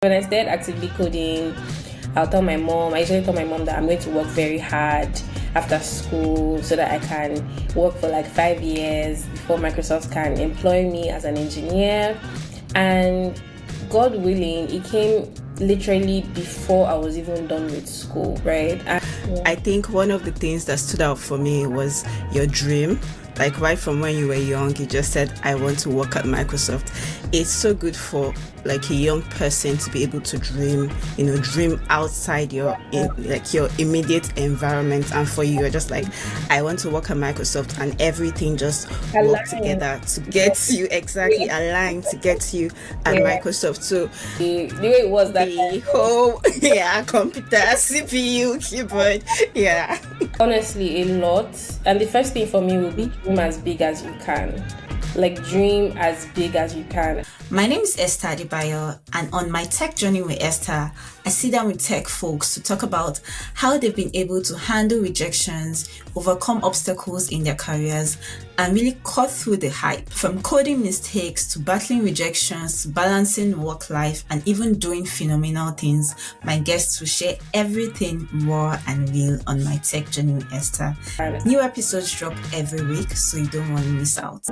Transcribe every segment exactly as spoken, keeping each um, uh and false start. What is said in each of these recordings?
When I started actively coding, I'll tell my mom, I usually tell my mom that I'm going to work very hard after school so that I can work for like five years before Microsoft can employ me as an engineer. And God willing, it came literally before I was even done with school, right? And, yeah. I think one of the things that stood out for me was your dream. Like right from when you were young, you just said, I want to work at Microsoft. It's so good for like a young person to be able to dream, you know, dream outside your in, like your immediate environment. And for you, you're just like, I want to work at Microsoft, and everything just work together to get you exactly yeah. aligned to get you at yeah. Microsoft. So the, the way it was that the whole yeah computer, C P U, keyboard, yeah. Honestly, a lot. And the first thing for me will be dream as big as you can. Like dream as big as you can. My name is Esther Adebayo, and on my tech journey with Esther, I sit down with tech folks to talk about how they've been able to handle rejections, overcome obstacles in their careers, and really cut through the hype. From coding mistakes to battling rejections, to balancing work life, and even doing phenomenal things, my guests will share everything raw and real on my tech journey with Esther. New episodes drop every week, so you don't want to miss out.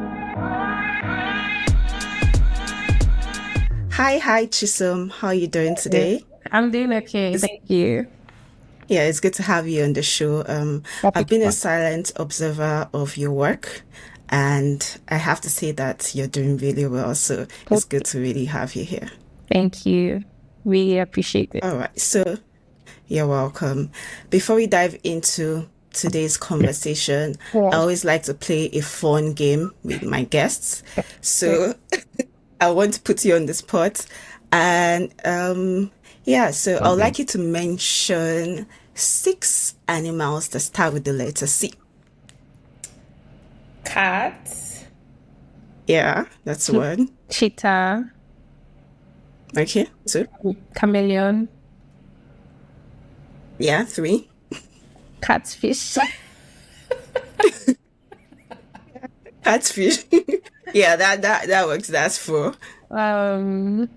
Hi, hi, Chisom. How are you doing today? I'm doing okay. Thank you. Yeah, it's good to have you on the show. Um, I've been a silent observer of your work, and I have to say that you're doing really well. So it's good to really have you here. Thank you. Really appreciate it. All right. So you're welcome. Before we dive into today's conversation, yeah. I always like to play a fun game with my guests. So I want to put you on the spot. And um, yeah, so okay. I would like you to mention six animals that start with the letter C. Cat. Yeah, that's one. Cheetah. Okay, two. Chameleon. Yeah, three. Catfish. Catfish. Yeah, that, that, that works. That's four. Um,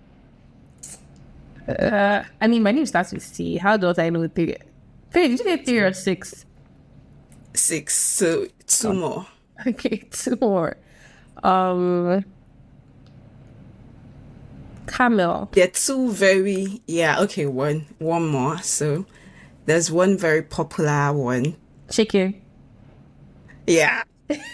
uh, I mean, my name starts with C. How do I know three? Three, did you get three or six? Six. So two oh. more. Okay, two more. Um, camel. There are two very, yeah, okay, one, one more. So there's one very popular one. Chicken. Yeah.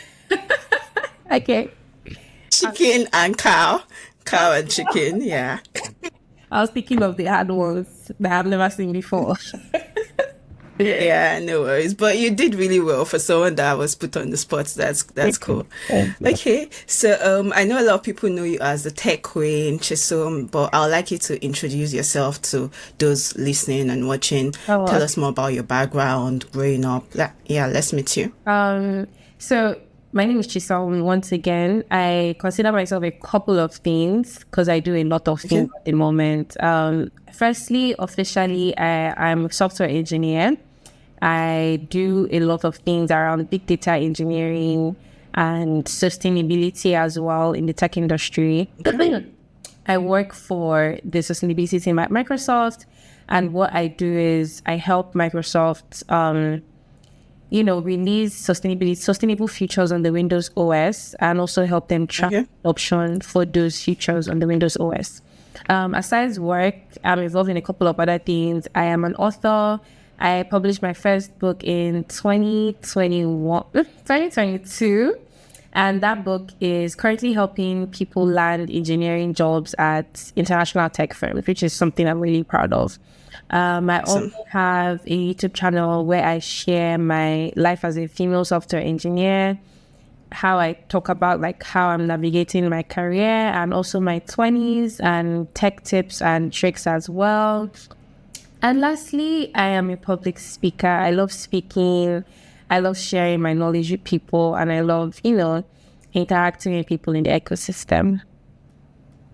Okay. Chicken and cow. Cow and chicken, yeah. I was thinking of the hard ones that I've never seen before. Yeah, no worries. But you did really well for someone that was put on the spot. That's that's cool. Okay, so um, I know a lot of people know you as the tech queen, Chisom, but I'd like you to introduce yourself to those listening and watching. Oh, Tell us more about your background, growing up. Yeah, let's meet you. Um, so my name is Chisom. Once again, I consider myself a couple of things because I do a lot of things okay. at the moment. Um, firstly, officially, I, I'm a software engineer. I do a lot of things around big data engineering and sustainability as well in the tech industry. I work for the sustainability team at Microsoft, and what I do is I help Microsoft, um, you know, release sustainability, sustainable features on the Windows O S, and also help them track okay. adoption for those features on the Windows O S. Um, aside work, I'm involved in a couple of other things. I am an author. I published my first book in twenty twenty-one, twenty twenty-two, and that book is currently helping people land engineering jobs at international tech firms, which is something I'm really proud of. Um, I awesome. also have a YouTube channel where I share my life as a female software engineer, how I talk about like how I'm navigating my career and also my twenties and tech tips and tricks as well. And lastly, I am a public speaker. I love speaking. I love sharing my knowledge with people, and I love, you know, interacting with people in the ecosystem.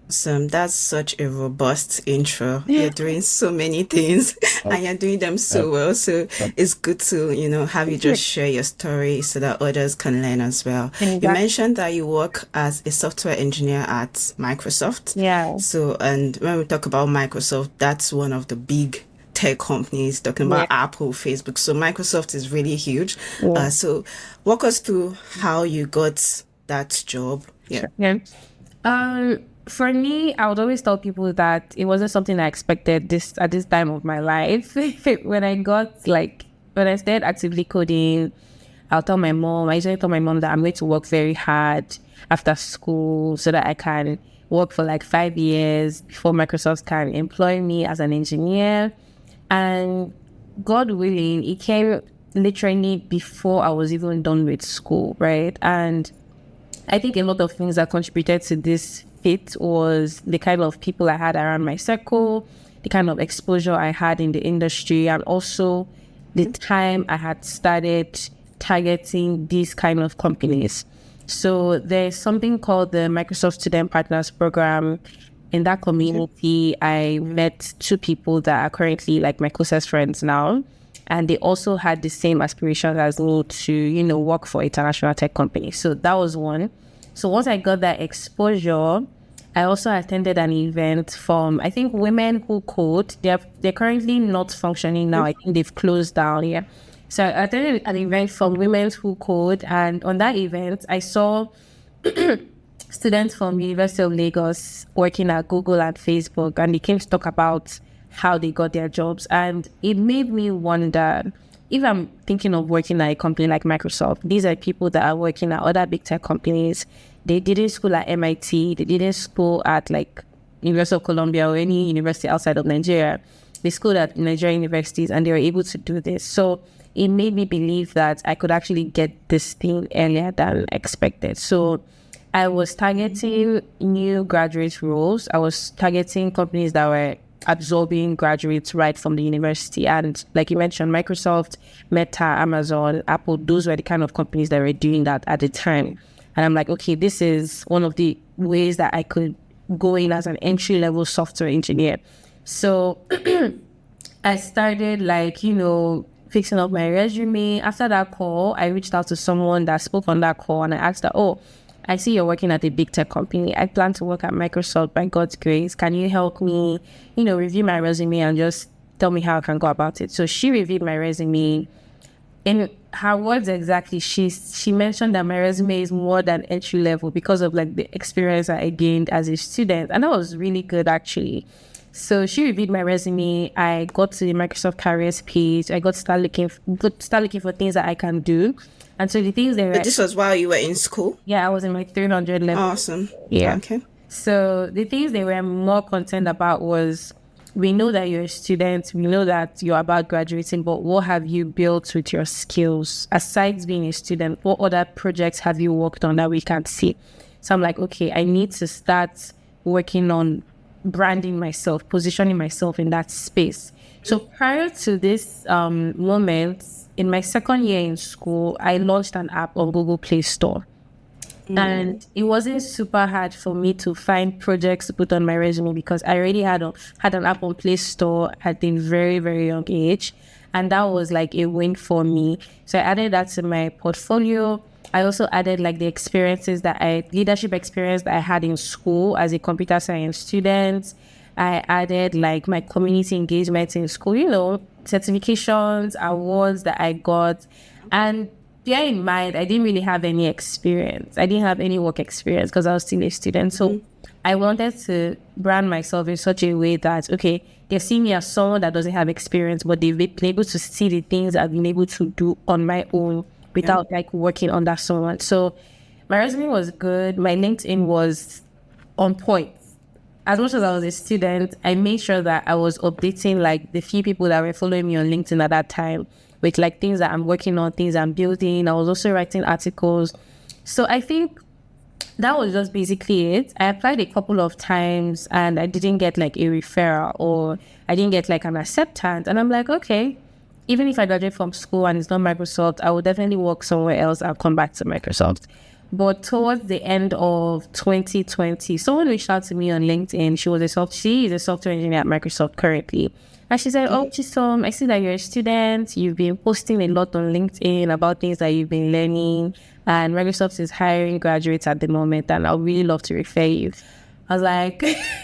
So that's such a robust intro. You're doing so many things and you're doing them so well. So it's good to, you know, have you just share your story so that others can learn as well. Exactly. You mentioned that you work as a software engineer at Microsoft. Yeah. So, and when we talk about Microsoft, that's one of the big tech companies, talking about Yeah. Apple, Facebook. So Microsoft is really huge. Yeah. Uh, so walk us through how you got that job. Yeah. Yeah. Um, for me, I would always tell people that it wasn't something I expected this at this time of my life. When I got like when I started actively coding, I'll tell my mom. I usually tell my mom that I'm going to work very hard after school so that I can work for like five years before Microsoft can employ me as an engineer. And God willing, it came literally before I was even done with school, right? And I think a lot of things that contributed to this fit was the kind of people I had around my circle, the kind of exposure I had in the industry, and also the time I had started targeting these kind of companies. So there's something called the Microsoft Student Partners Program. In that community, I met two people that are currently like my closest friends now. And they also had the same aspirations as me to, you know, work for international tech companies. So that was one. So once I got that exposure, I also attended an event from, I think, Women Who Code. They're, they're currently not functioning now. I think they've closed down, yeah. So I attended an event from Women Who Code. And on that event, I saw students from University of Lagos working at Google and Facebook. And they came to talk about how they got their jobs. And it made me wonder, if I'm thinking of working at a company like Microsoft, these are people that are working at other big tech companies. They didn't school at M I T, they didn't school at like University of Columbia or any university outside of Nigeria. They schooled at Nigerian universities and they were able to do this. So it made me believe that I could actually get this thing earlier than expected. So I was targeting new graduate roles. I was targeting companies that were absorbing graduates right from the university. And like you mentioned, Microsoft, Meta, Amazon, Apple, those were the kind of companies that were doing that at the time. And I'm like, okay, this is one of the ways that I could go in as an entry-level software engineer. So I started like, you know, fixing up my resume. After that call, I reached out to someone that spoke on that call and I asked her, oh, I see you're working at a big tech company. I plan to work at Microsoft by God's grace. Can you help me, you know, review my resume and just tell me how I can go about it? So she reviewed my resume. In her words exactly, she, she mentioned that my resume is more than entry level because of like the experience I gained as a student. And that was really good actually. So she reviewed my resume. I got to the Microsoft careers page. I got to start looking, got to start looking for things that I can do. And so the things they were... But this was while you were in school? Yeah, I was in my three hundred level. Awesome. Yeah. Okay. So the things they were more concerned about was, we know that you're a student, we know that you're about graduating, but what have you built with your skills? Aside being a student, what other projects have you worked on that we can see? So I'm like, okay, I need to start working on branding myself, positioning myself in that space. So prior to this um, moment, in my second year in school, I launched an app on Google Play Store. Mm. And it wasn't super hard for me to find projects to put on my resume because I already had a, had an app on Play Store at a very, very young age. And that was like a win for me. So I added that to my portfolio. I also added like the experiences that I, leadership experience that I had in school as a computer science student. I added like my community engagement in school, you know, certifications, awards that I got. And bear in mind, I didn't really have any experience. I didn't have any work experience because I was still a student. So mm-hmm. I wanted to brand myself in such a way that, okay, they see me as someone that doesn't have experience, but they've been able to see the things I've been able to do on my own without yeah. like working under someone. So my resume was good. My LinkedIn was on point. As much as I was a student, I made sure that I was updating like the few people that were following me on LinkedIn at that time with like things that I'm working on, things I'm building. I was also writing articles. So I think that was just basically it. I applied a couple of times and I didn't get like a referral or I didn't get like an acceptance. And I'm like, okay, even if I graduate from school and it's not Microsoft, I will definitely work somewhere else. I'll come back to Microsoft. But towards the end of twenty twenty, someone reached out to me on LinkedIn. She was a soft, she is a software engineer at Microsoft currently. And she said, oh, Chisom, I see that you're a student. You've been posting a lot on LinkedIn about things that you've been learning. And Microsoft is hiring graduates at the moment. And I'd really love to refer you. I was like,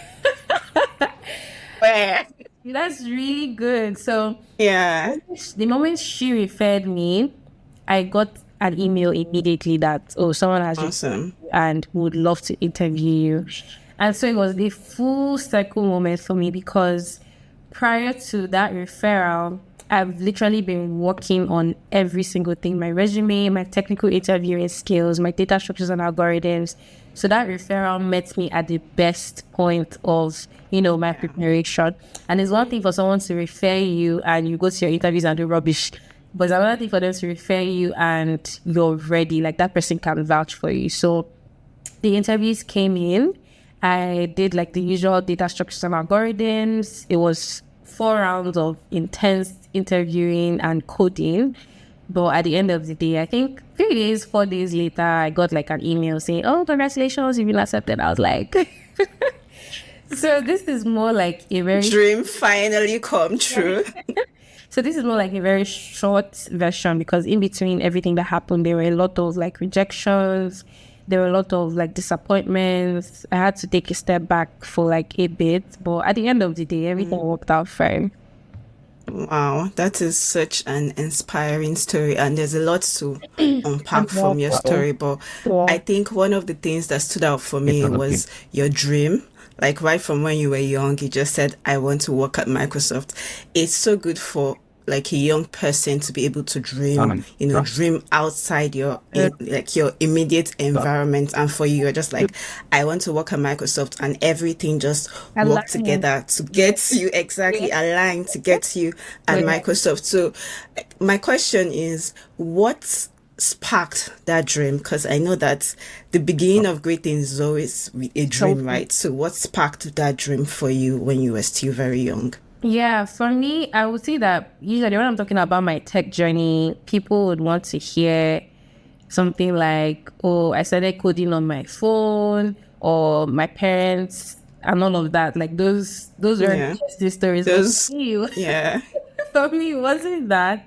that's really good. So yeah, the moment she referred me, I got an email immediately that, oh, someone has awesome and would love to interview you. And so it was the full circle moment for me, because prior to that referral, I've literally been working on every single thing, my resume, my technical interviewing skills, my data structures and algorithms. So that referral met me at the best point of, you know, my preparation. And it's one thing for someone to refer you and you go to your interviews and do rubbish. But it's another thing for them to refer you and you're ready, like that person can vouch for you. So the interviews came in. I did like the usual data structures and algorithms. It was four rounds of intense interviewing and coding. But at the end of the day, I think three days, four days later, I got like an email saying, oh, congratulations, you've been accepted. I was like, so this is more like a very... dream finally come true. So this is more like a very short version, because in between everything that happened, there were a lot of like rejections. There were a lot of like disappointments. I had to take a step back for like a bit. But at the end of the day, everything mm. worked out fine. Wow, that is such an inspiring story. And there's a lot to unpack from your story. But yeah. I think one of the things that stood out for me was your dream. Like right from when you were young, you just said, I want to work at Microsoft. It's so good for like a young person to be able to dream, you know, dream outside your, in, like your immediate environment. And for you, you're just like, I want to work at Microsoft, and everything just work together to get you exactly aligned to get you at Microsoft. So my question is, what sparked that dream? Because I know that the beginning of great things is always a dream, right? So what sparked that dream for you when you were still very young? Yeah, for me, I would say that usually when I'm talking about my tech journey, people would want to hear something like, oh, I started coding on my phone, or my parents, and all of that. Like those those are yeah. interesting stories. Those, for me, yeah. For me, it wasn't that.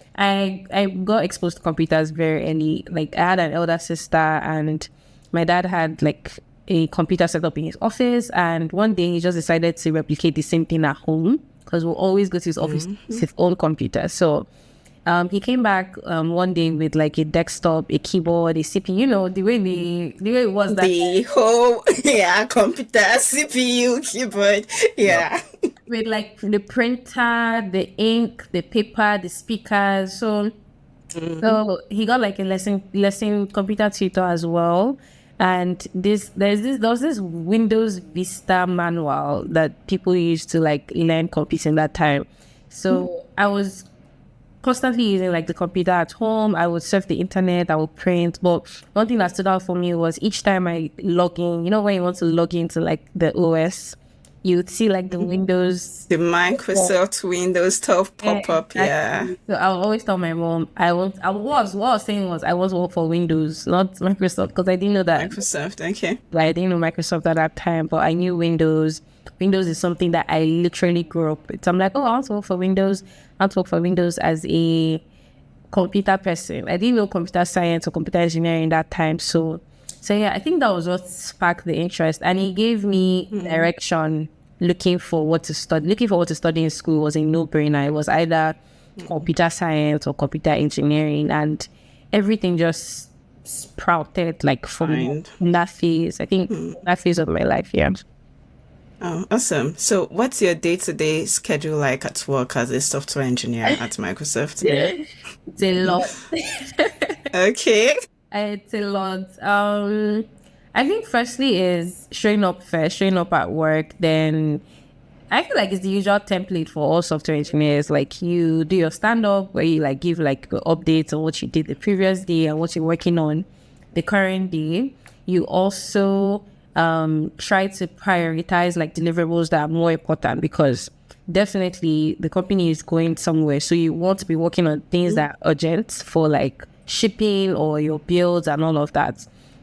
I I got exposed to computers very early. Like I had an elder sister, and my dad had like a computer set up in his office, and one day he just decided to replicate the same thing at home, because we'll always go to his office mm-hmm. with his own computer. So um, he came back um, one day with like a desktop, a keyboard, a C P U, you know, the way the, the way it was that the whole yeah computer, C P U, keyboard, yeah. With like the printer, the ink, the paper, the speakers. So mm-hmm. so he got like a lesson lesson computer tutor as well. And this there's this there was this Windows Vista manual that people used to like learn computing that time. So mm. I was constantly using like the computer at home. I would surf the internet, I would print. But one thing that stood out for me was each time I log in, you know, when you want to log into like the O S, you would see like the Windows, the Microsoft yeah. Windows stuff pop yeah, up. Yeah. So I would always tell my mom, I want, I was, what I was saying was I was work for Windows, not Microsoft, because I didn't know that. Microsoft, okay. Like, I didn't know Microsoft at that time, but I knew Windows. Windows is something that I literally grew up with. So I'm like, oh, I want to work for Windows. I want to work for Windows as a computer person. I didn't know computer science or computer engineering that time. So So yeah, I think that was what sparked the interest, and it gave me mm-hmm. direction. Looking for what to study, looking for what to study in school was a no-brainer. It was either mm-hmm. computer science or computer engineering, and everything just sprouted like from Fine. that phase. I think mm-hmm. that phase of my life. Yeah. Oh, awesome. So what's your day-to-day schedule like at work as a software engineer at Microsoft? It's a lot. Okay. It's a lot. Um, I think firstly is showing up first, showing up at work. Then I feel like it's the usual template for all software engineers. Like you do your stand-up where you like give like updates on what you did the previous day and what you're working on the current day. You also um, try to prioritize like deliverables that are more important, because definitely the company is going somewhere. So you want to be working on things that are urgent for like shipping or your builds and all of that.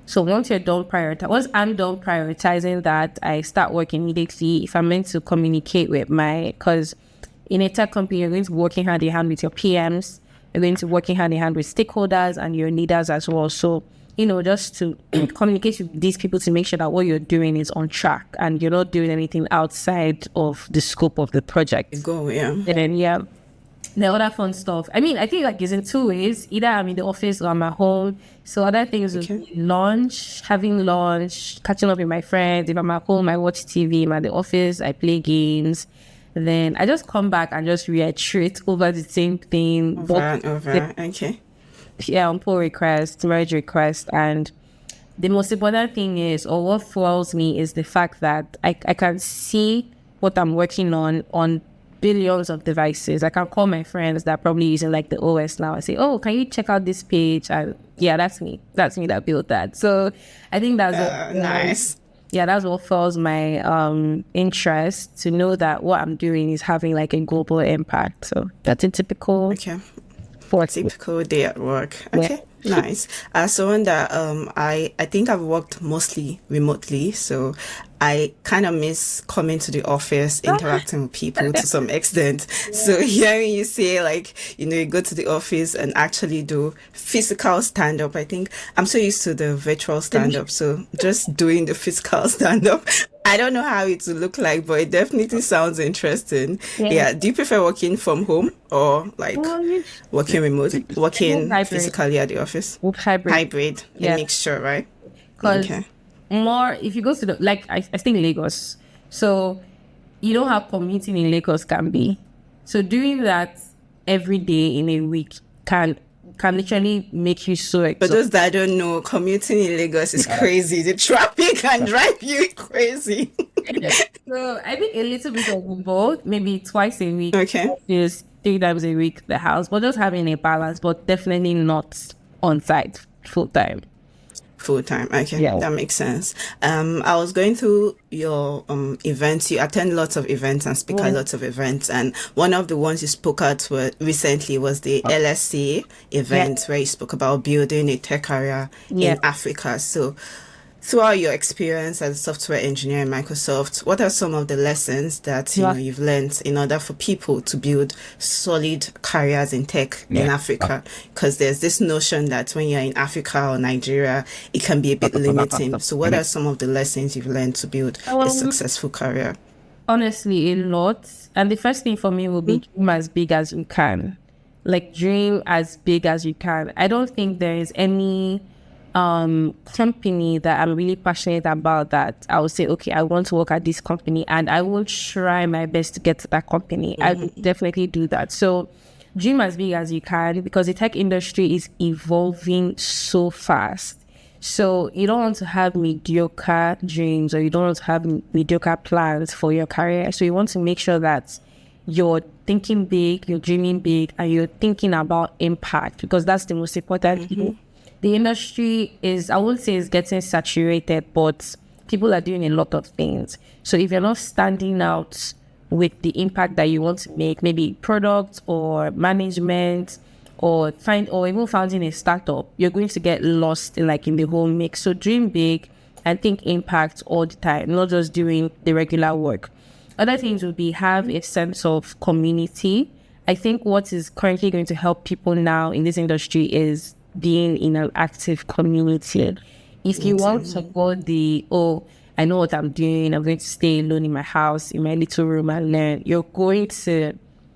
So once you're done prioritize, once I'm done prioritizing that, I start work immediately. If I'm meant to communicate with my, because in a tech company, you're going to be working hand in hand with your P Ms, you're going to be working hand in hand with stakeholders and your leaders as well. So, you know, just to communicate with these people to make sure that what you're doing is on track and you're not doing anything outside of the scope of the project. Go, yeah. And then, yeah. The other fun stuff. I mean, I think like it's in two ways. Either I'm in the office or I'm at home. So other things would Okay. be lunch, having lunch, catching up with my friends. If I'm at home, I watch T V. I'm at the office, I play games. Then I just come back and just reiterate over the same thing. Over and over. Okay. Yeah, on pull request, merge request. And the most important thing is, or what fuels me is the fact that I, I can see what I'm working on on billions of devices. I can call my friends that are probably using like the O S now and say, oh, can you check out this page? And yeah, that's me. That's me that built that. So I think that's Uh, what, nice. yeah, that's what fuels my um interest, to know that what I'm doing is having like a global impact. So that's a typical Okay. forty. Typical day at work. Okay. Nice. As someone that um I I think I've worked mostly remotely, so I kind of miss coming to the office, interacting with people to some extent. So hearing you say like, you know, you go to the office and actually do physical stand up. I think I'm so used to the virtual stand up. So just doing the physical stand up, I don't know how it will look like, but it definitely sounds interesting. Yeah. Yeah. Do you prefer working from home or like working remotely, working Hybrid. physically at the office? With hybrid. Hybrid, Yeah. a mixture, right? 'Cause Okay. more, if you go to the, like, I, I stay in Lagos. So you know how commuting in Lagos can be. So doing that every day in a week can can literally make you so For exhausted. those that don't know, commuting in Lagos is crazy. The traffic can drive you crazy. So I think a little bit of both, maybe twice a week. Okay. Just three times a week the house, but just having a balance, but definitely not on site full time. Full time. Okay. Yeah. That makes sense. Um, I was going through your um events. You attend lots of events and speak at lots of events. And one of the ones you spoke at were, recently was the L S C event where you spoke about building a tech career Yeah. in Africa. So throughout your experience as a software engineer in Microsoft, what are some of the lessons that you Yeah. know you've learned in order for people to build solid careers in tech in Yeah. Africa? Because there's this notion that when you're in Africa or Nigeria, it can be a bit limiting. So what are some of the lessons you've learned to build a Um, successful career? Honestly, a lot. And the first thing for me will be dream as big as you can. Like dream as big as you can. I don't think there is any um company that I'm really passionate about that I will say, okay, I want to work at this company and I will try my best to get to that company. I will definitely do that. So dream as big as you can, because the tech industry is evolving so fast. So you don't want to have mediocre dreams, or you don't want to have mediocre plans for your career. So you want to make sure that you're thinking big, you're dreaming big, and you're thinking about impact, because that's the most important thing. The industry is, I won't say it's getting saturated, but people are doing a lot of things. So if you're not standing out with the impact that you want to make, maybe product or management, or find, or even founding a startup, you're going to get lost in like in the whole mix. So dream big and think impact all the time, not just doing the regular work. Other things would be have a sense of community. I think what is currently going to help people now in this industry is being in an active community. If you want to go the, oh, I know what I'm doing, I'm going to stay alone in my house, in my little room and learn, you're going to,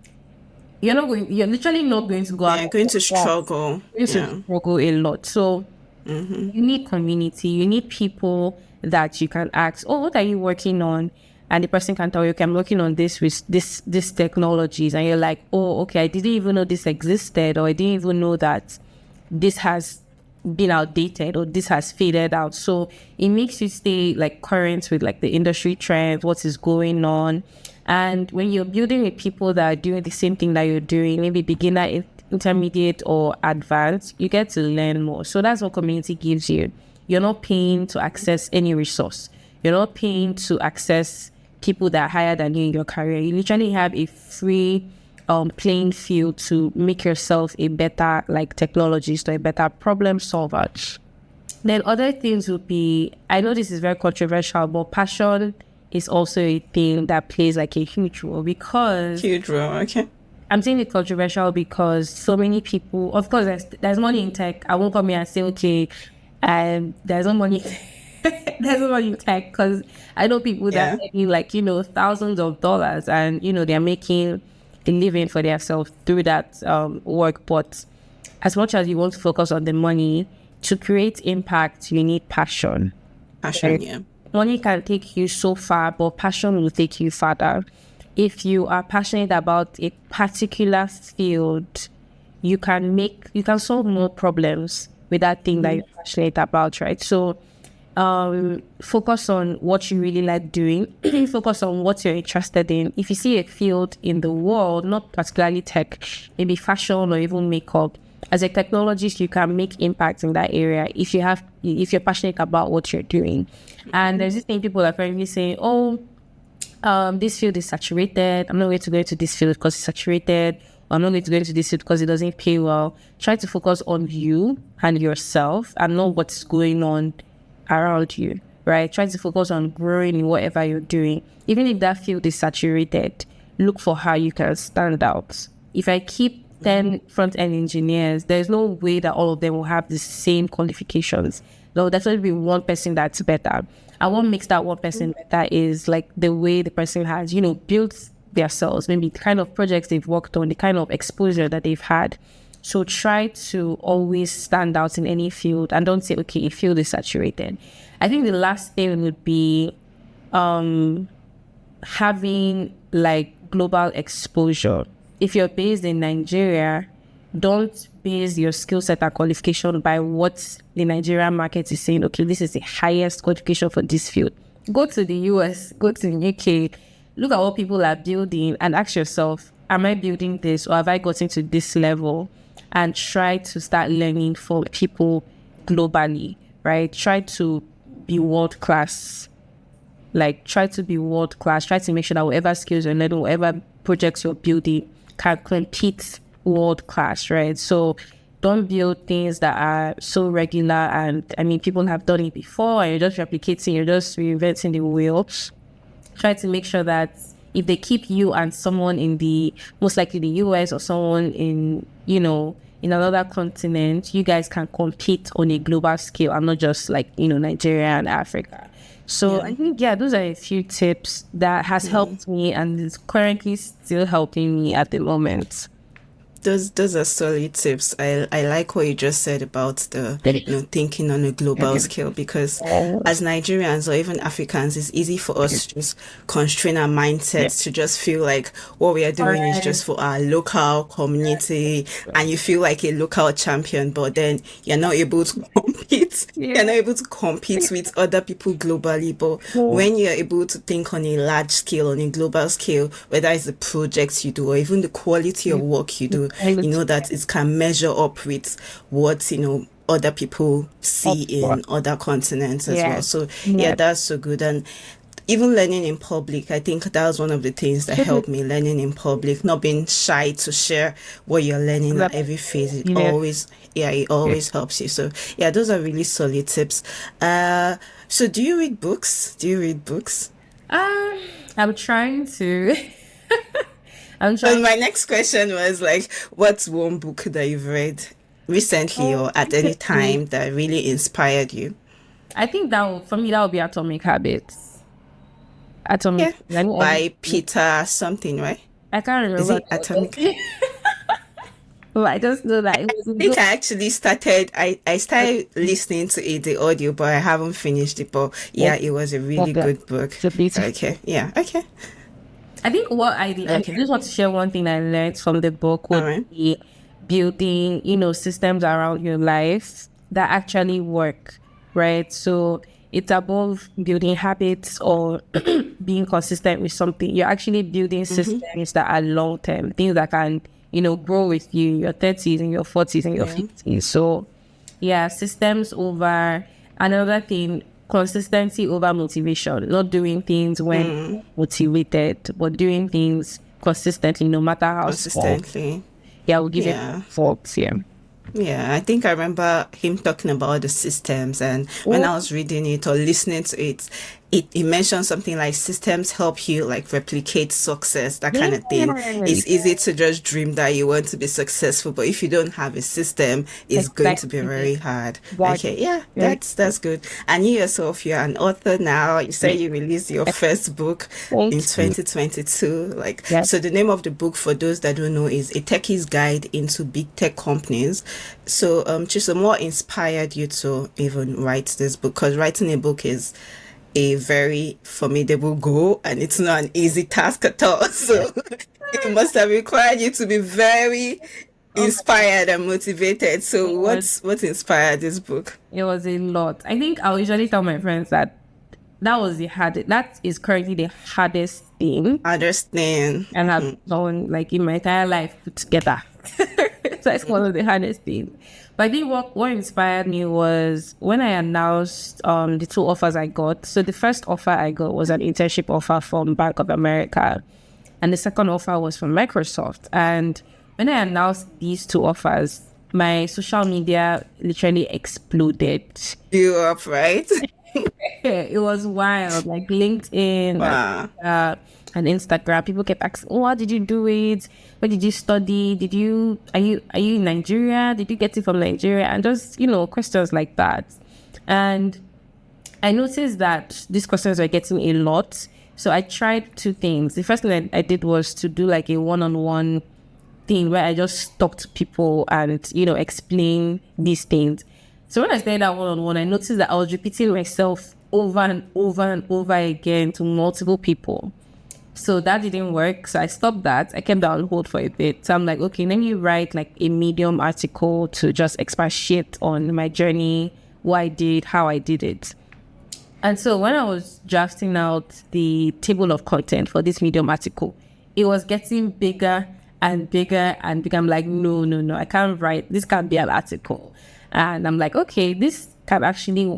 you're not going, you're literally not going to go out. You're going to struggle. You're going Yeah. to struggle a lot. So you need community, you need people that you can ask, oh, what are you working on? And the person can tell you, okay, I'm working on this with this this technologies. And you're like, oh, okay, I didn't even know this existed, or I didn't even know that this has been outdated, or this has faded out. So it makes you stay like current with like the industry trends, what is going on. And when you're building with people that are doing the same thing that you're doing, maybe beginner, in- intermediate, or advanced, you get to learn more. So that's what community gives you. You're not paying to access any resource. You're not paying to access people that are higher than you in your career. You literally have a free um, playing field to make yourself a better like technologist or a better problem solver. Then other things would be, I know this is very controversial, but passion is also a thing that plays like a huge role because... Huge role, okay. I'm saying it's controversial because so many people, of course, there's, there's money in tech. I won't come here and say, okay, um, there's no money there's no money in tech, because I know people that Yeah. are making like, you know, thousands of dollars and, you know, they're making a living for themselves through that um, work. But as much as you want to focus on the money, to create impact, you need passion. Passion, Right. yeah. Money can take you so far, but passion will take you further. If you are passionate about a particular field, you can make, you can solve more problems with that thing that you're passionate about, right? So um, focus on what you really like doing. Focus on what you're interested in. If you see a field in the world, not particularly tech, maybe fashion or even makeup, as a technologist, you can make impact in that area if you have, if you're passionate about what you're doing. And there's this thing people are currently saying, oh, um, this field is saturated. I'm not going to go into this field because it's saturated. Or I'm not going to go into this field because it doesn't pay well. Try to focus on you and yourself and know what's going on around you, right? Try to focus on growing in whatever you're doing. Even if that field is saturated, look for how you can stand out. If I keep ten front-end engineers, there's no way that all of them will have the same qualifications. There'll definitely be one person that's better. And what makes that one person better is like the way the person has, you know, built themselves, maybe the kind of projects they've worked on, the kind of exposure that they've had. So try to always stand out in any field and don't say, okay, a field is saturated. I think the last thing would be um, having like global exposure. If you're based in Nigeria, don't base your skill set and qualification by what the Nigerian market is saying. Okay, this is the highest qualification for this field. Go to the U S, go to the U K, look at what people are building and ask yourself, am I building this or have I gotten to this level? And try to start learning from people globally, right? Try to be world class. Like, try to be world class. Try to make sure that whatever skills you're learning, whatever projects you're building can compete world class, right? So don't build things that are so regular and, I mean, people have done it before and you're just replicating, you're just reinventing the wheel. Try to make sure that if they keep you and someone in the, most likely the U S or someone in, you know, in another continent, you guys can compete on a global scale and not just like, you know, Nigeria and Africa. So Yeah. I think, yeah, those are a few tips that has helped me and is currently still helping me at the moment. Those those are solid tips. I I like what you just said about the you know thinking on a global scale, because as Nigerians or even Africans, it's easy for us to just constrain our mindsets to just feel like what we are doing is just for our local community, and you feel like a local champion, but then you're not able to compete. You're not able to compete with other people globally. But when you're able to think on a large scale, on a global scale, whether it's the projects you do or even the quality of work you do, you know that it can measure up with what, you know, other people see in other continents as Yeah. well. So yeah, that's so good. And even learning in public, I think that was one of the things that helped me, learning in public, not being shy to share what you're learning at every phase. It Yeah. always, yeah, it always helps you. So yeah, those are really solid tips. Uh, so do you read books? Do you read books? Um, I'm trying to. I'm trying. And my next question was like, what's one book that you've read recently or at any time that really inspired you? I think that would, for me that would be Atomic Habits. Atomic. Yeah, I, know- by Peter something, right? I can't remember. Is it Atomic? But I just know that it was. I think I actually started, I, I started listening to it, the audio, but I haven't finished it. But yeah, it was a really Okay. good book. It's a bit- Okay, yeah, okay. I think what I I just want to share one thing I learned from the book would Alright. be building, you know, systems around your life that actually work, right? So it's above building habits or being consistent with something. You're actually building systems that are long term, things that can, you know, grow with you in your thirties and your forties and your fifties. So yeah, systems over another thing. Consistency over motivation, not doing things when motivated, but doing things consistently, no matter how small. Consistently. Yeah, we'll give Yeah. it faults here. Yeah, I think I remember him talking about the systems, and when I was reading it or listening to it, it, it mentioned something like systems help you like replicate success, that kind of thing. It's easy to just dream that you want to be successful, but if you don't have a system, it's going to be very hard. Okay, yeah, that's that's good. And you yourself, you're an author now. You say you released your first book in twenty twenty-two. Like, so the name of the book, for those that don't know, is A Techie's Guide into Big Tech Companies. So, um, Chisom, what inspired you to even write this book? Because writing a book is a very formidable goal, and it's not an easy task at all. So it must have required you to be very inspired and motivated. So what's what inspired this book? It was a lot. I think I usually tell my friends that that was the hardest, that is currently the hardest thing. Hardest thing. And I've mm-hmm. done like in my entire life put together. So it's one of the hardest things. But I think what, what inspired me was when I announced um, the two offers I got. So the first offer I got was an internship offer from Bank of America. And the second offer was from Microsoft. And when I announced these two offers, my social media literally exploded. You up, right? It was wild. Like LinkedIn, wow. uh, and Instagram, people kept asking, oh, how did you do it? Where did you study? Did you are you are you in Nigeria? Did you get it from Nigeria? And just, you know, questions like that. And I noticed that these questions were getting a lot. So I tried two things. The first thing I, I did was to do like a one-on-one thing where I just talk to people and, you know, explain these things. So when I started that one-on-one, I noticed that I was repeating myself over and over and over again to multiple people. So that didn't work. So I stopped that. I kept that on hold for a bit. So I'm like, okay, let me write like a Medium article to just expatiate on my journey, what I did, how I did it. And so when I was drafting out the table of content for this Medium article, it was getting bigger and bigger and bigger. I'm like, no, no, no, I can't write. This can't be an article. And I'm like, okay, this can actually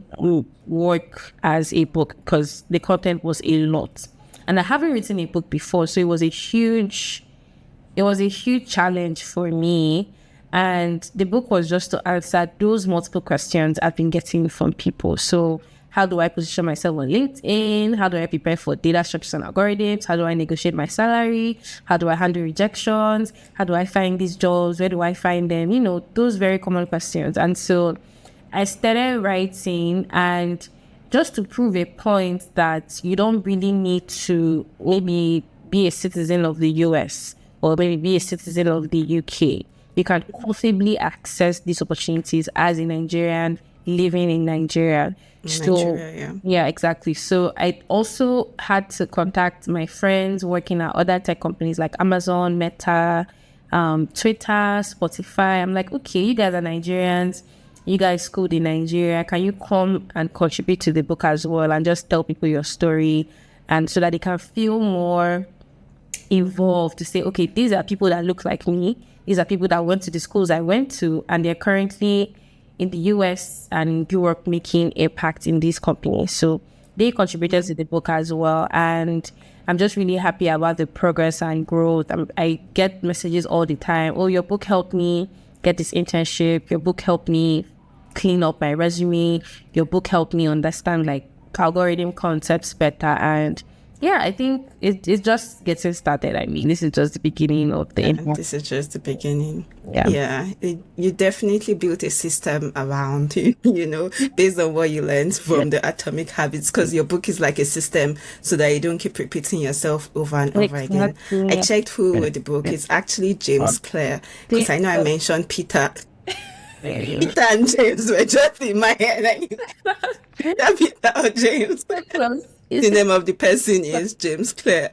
work as a book because the content was a lot. And I haven't written a book before, so it was a huge, it was a huge challenge for me. And the book was just to answer those multiple questions I've been getting from people. So how do I position myself on LinkedIn? How do I prepare for data structures and algorithms? How do I negotiate my salary? How do I handle rejections? How do I find these jobs? Where do I find them? You know, those very common questions. And so I started writing, and just to prove a point that you don't really need to maybe be a citizen of the U S or maybe be a citizen of the U K. You can comfortably access these opportunities as a Nigerian living in Nigeria. In so, Nigeria, yeah. yeah, exactly. So I also had to contact my friends working at other tech companies like Amazon, Meta, um, Twitter, Spotify. I'm like, okay, you guys are Nigerians. You guys schooled in Nigeria. Can you come and contribute to the book as well and just tell people your story, and so that they can feel more involved to say, okay, these are people that look like me. These are people that went to the schools I went to, and they're currently in the U S and Europe making impact in these companies. So they contributed to the book as well. And I'm just really happy about the progress and growth. I'm, I get messages all the time. Oh, your book helped me get this internship. Your book helped me clean up my resume. Your book helped me understand like algorithm concepts better. And yeah, I think it, it's just getting started. I mean, this is just the beginning of the yeah, This is just the beginning. Yeah. Yeah. It, you definitely built a system around you, you know, based on what you learned from the Atomic Habits, because your book is like a system so that you don't keep repeating yourself over and over again. I checked who wrote the book. It's actually James Clear, because I know I mentioned Peter. Peter and James were just in my head. That Peter or James. The name of the person is James Clear.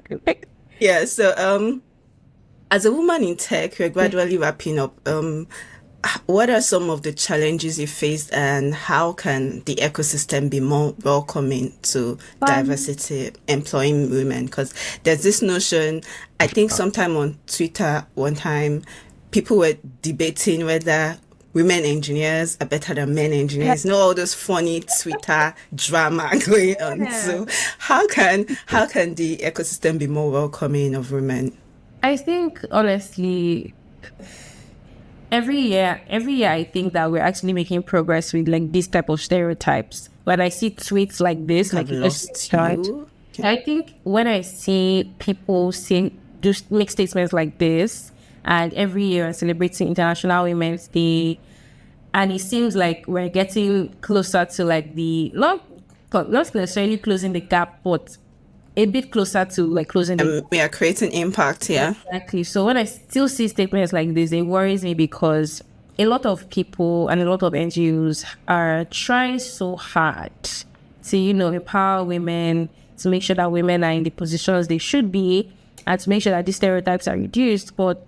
Yeah, so um, as a woman in tech, we're gradually wrapping up. Um, what are some of the challenges you faced, and how can the ecosystem be more welcoming to diversity, employing women? Because there's this notion, I think sometime on Twitter one time, people were debating whether women engineers are better than men engineers. You know, all those funny Twitter drama going on. Yeah. So how can how can the ecosystem be more welcoming of women? I think honestly, every year, every year I think that we're actually making progress with like this type of stereotypes. When I see tweets like this, like I've lost you. I think when I see people say just make statements like this, and every year I'm celebrating International Women's Day, and it seems like we're getting closer to like the not not necessarily closing the gap, but a bit closer to like closing the Um, we are creating impact, yeah. Exactly. So when I still see statements like this, it worries me because a lot of people and a lot of N G Os are trying so hard to, you know, empower women, to make sure that women are in the positions they should be, and to make sure that these stereotypes are reduced. But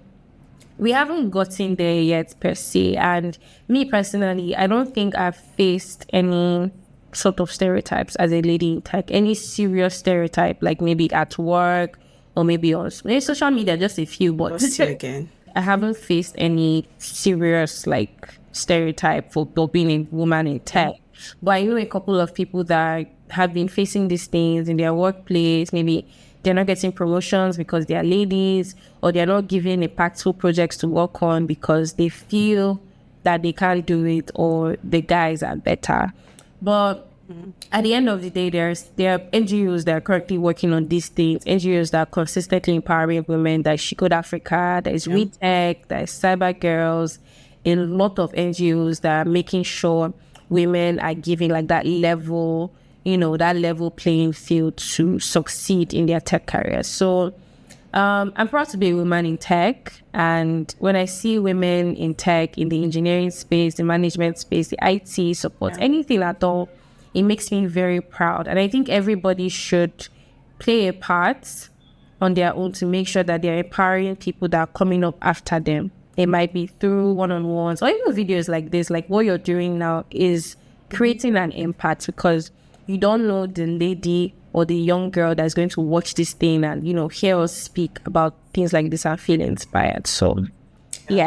we haven't gotten there yet per se. And me personally, I don't think I've faced any sort of stereotypes as a lady in tech, any serious stereotype, like maybe at work or maybe on maybe social media, just a few, but Lost you again. I haven't faced any serious like stereotype for, for being a woman in tech. But I know a couple of people that have been facing these things in their workplace. Maybe they're not getting promotions because they are ladies, or they're not given impactful projects to work on because they feel that they can't do it, or the guys are better. But at the end of the day, there's there are N G Os that are currently working on these things, N G Os that are consistently empowering women. There's She Code Africa, there's yeah. WeTech, there's Cyber Girls, a lot of N G Os that are making sure women are giving like that level, you know, that level playing field to succeed in their tech careers. So um, I'm proud to be a woman in tech. And when I see women in tech, in the engineering space, the management space, the I T support, yeah. anything at all, it makes me very proud. And I think everybody should play a part on their own to make sure that they're empowering people that are coming up after them. It might be through one-on-ones or even videos like this. Like what you're doing now is creating an impact, because you don't know the lady or the young girl that's going to watch this thing and, you know, hear us speak about things like this and feel inspired. So, yeah.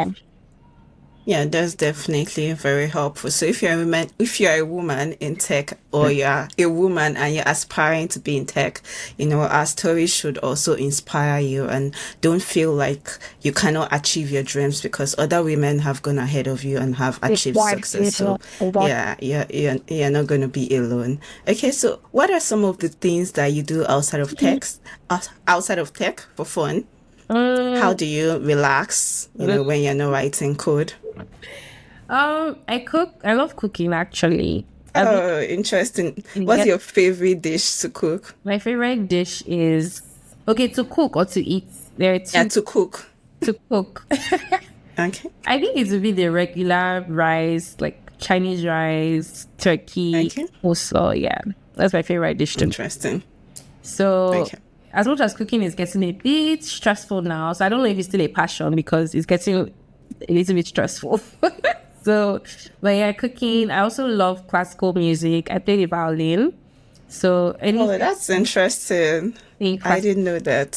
Yeah, that's definitely very helpful. So if you're a woman, if you're a woman in tech, or you're a woman and you're aspiring to be in tech, you know, our story should also inspire you, and don't feel like you cannot achieve your dreams because other women have gone ahead of you and have achieved success. So yeah, yeah, you're, you're not going to be alone. Okay, so what are some of the things that you do outside of tech, outside of tech for fun? Um, How do you relax, you know, when you're not writing code? Um, I cook. I love cooking, actually. Oh, interesting. What's your favorite dish to cook? My favorite dish is, okay, to cook or to eat. There are two. Yeah, to cook. To cook. Okay. I think it would be the regular rice, like Chinese rice, turkey, okay. also, yeah. That's my favorite dish to Interesting. So... Okay. As much as cooking is getting a bit stressful now, so I don't know if it's still a passion because it's getting a little bit stressful. So, but yeah, cooking. I also love classical music. I play the violin. So anything, oh, that's interesting. I didn't know that.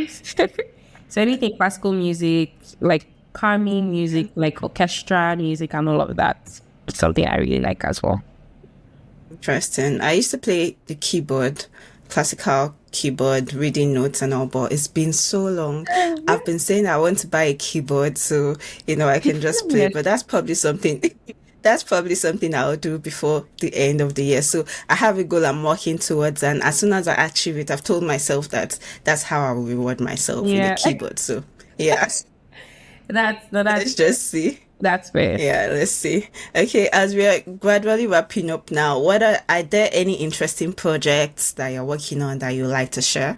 So anything classical music, like calming music, like orchestra music and all of that, it's something I really like as well. Interesting. I used to play the keyboard, classical keyboard, reading notes and all, but it's been so long. I've been saying I want to buy a keyboard so, you know, I can just play, but that's probably something that's probably something I'll do before the end of the year. So I have a goal I'm working towards, and as soon as I achieve it, I've told myself that that's how I will reward myself yeah. with the keyboard. So yeah. That's that's let's just see. That's fair. Yeah, let's see. Okay, as we are gradually wrapping up now, what are, are there any interesting projects that you're working on that you like to share?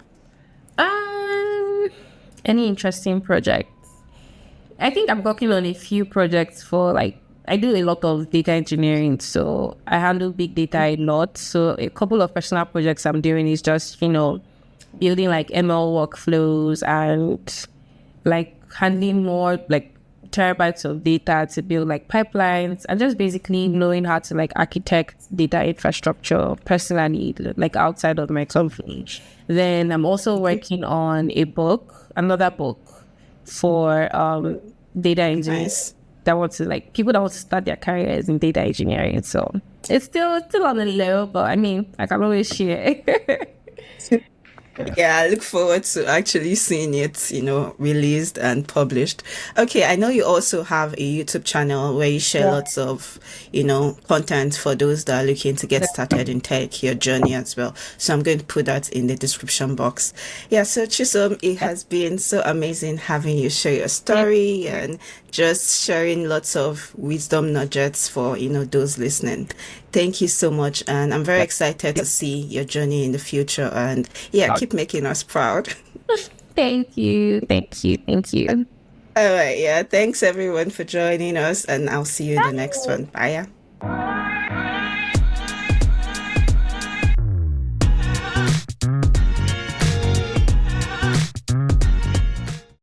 Um, any interesting projects? I think I'm working on a few projects for, like, I do a lot of data engineering, so I handle big data a lot. So a couple of personal projects I'm doing is just, you know, building like M L workflows and like handling more like terabytes of data to build like pipelines, and just basically knowing how to like architect data infrastructure personally, like outside of my company. Then I'm also working on a book, another book for um, data engineering. Nice. That want to like people that want to start their careers in data engineering. So it's still it's still on the low, but I mean I can always share. Yeah, I look forward to actually seeing it, you know, released and published. Okay, I know you also have a YouTube channel where you share Yeah. lots of, you know, content for those that are looking to get started in tech, your journey as well. So I'm going to put that in the description box. Yeah, so Chisom, it has been so amazing having you share your story and just sharing lots of wisdom nuggets for, you know, those listening. Thank you so much. And I'm very excited to see your journey in the future. And yeah, keep making us proud. Thank you. Thank you. Thank you. All right. Yeah. Thanks everyone for joining us. And I'll see you in the next one. Bye. Yeah.